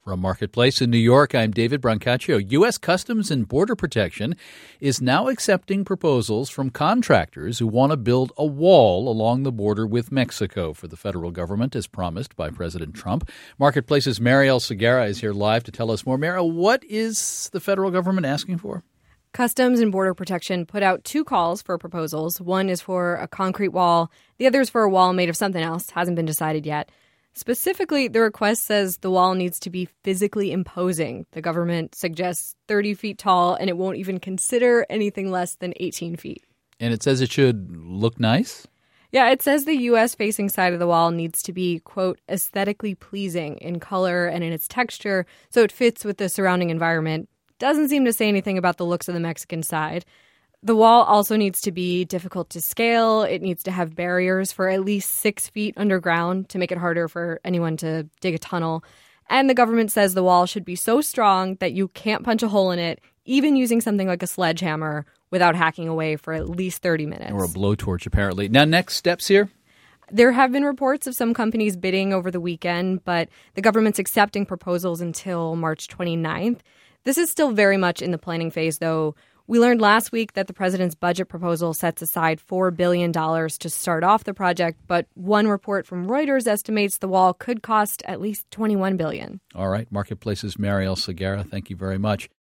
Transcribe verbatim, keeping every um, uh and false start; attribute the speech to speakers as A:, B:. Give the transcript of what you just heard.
A: From Marketplace in New York, I'm David Brancaccio. U S. Customs and Border Protection is now accepting proposals from contractors who want to build a wall along the border with Mexico for the federal government, as promised by President Trump. Marketplace's Marielle Segarra is here live to tell us more. Marielle, what is the federal government asking for?
B: Customs and Border Protection put out two calls for proposals. One is for a concrete wall. The other is for a wall made of something else. Hasn't been decided yet. Specifically, the request says the wall needs to be physically imposing. The government suggests thirty feet tall, and it won't even consider anything less than eighteen feet.
A: And it says it should look nice?
B: Yeah, it says the U S-facing side of the wall needs to be, quote, aesthetically pleasing in color and in its texture, so it fits with the surrounding environment. Doesn't seem to say anything about the looks of the Mexican side. The wall also needs to be difficult to scale. It needs to have barriers for at least six feet underground to make it harder for anyone to dig a tunnel. And the government says the wall should be so strong that you can't punch a hole in it, even using something like a sledgehammer, without hacking away for at least thirty minutes.
A: Or a blowtorch, apparently. Now, next steps here?
B: There have been reports of some companies bidding over the weekend, but the government's accepting proposals until March twenty-ninth. This is still very much in the planning phase, though. We learned last week that the president's budget proposal sets aside four billion dollars to start off the project, but one report from Reuters estimates the wall could cost at least twenty-one billion dollars.
A: All right. Marketplace's Marielle Segarra, thank you very much.